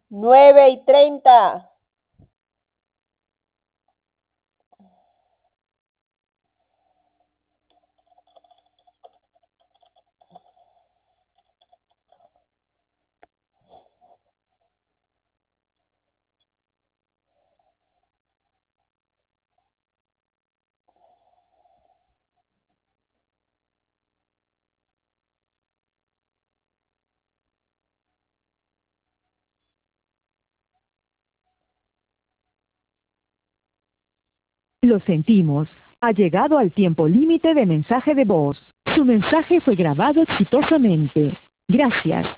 9:30. Lo sentimos. Ha llegado al tiempo límite de mensaje de voz. Su mensaje fue grabado exitosamente. Gracias.